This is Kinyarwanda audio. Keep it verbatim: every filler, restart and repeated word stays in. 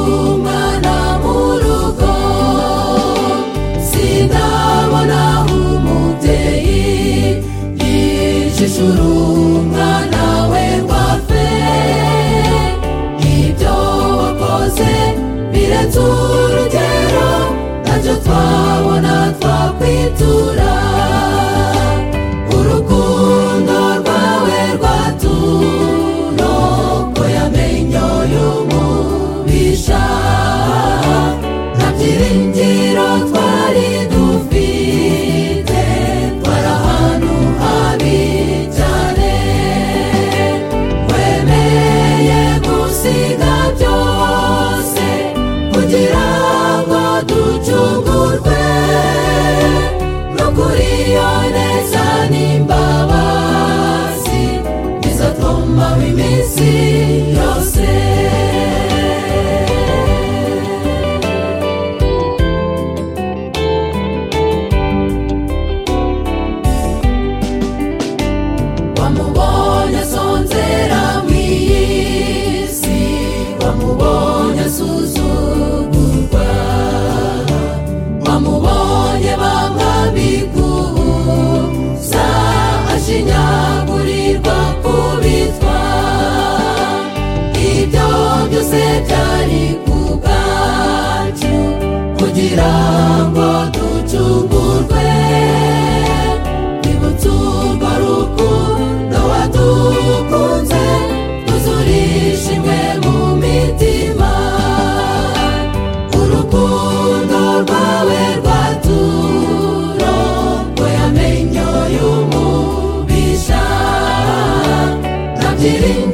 umwana mu rugo, sindabona umubyeyi yishishura umwana we ngo apfe. Ibyo wakoze birenze urugero, ntacyo twabona twakwitura. Urukundo rwawe rwaturokoye amenyo y'umubisha, nta byiringiro twari dufite, twari ahantu habi cyane. Wemeye gusiga byose kugira ngo ducungurwe, n'ukuri iyo neza n'imbabazi bizatwumaho iminsi yose. Wamubonye asonzera mu iyi si, wamubonye asuzugurwa, wamubonye bamwabikuza, ashinyagurirwa kubitwa. Ibyo byose byari ku bwacu kugira ngo ducungurwe. Twibutse urwo rukundo wadukunze, tuzurisha imwe mu mitima. Urukundo rwawe rwaturokoye amenyo y'umubisha, nta byiringiro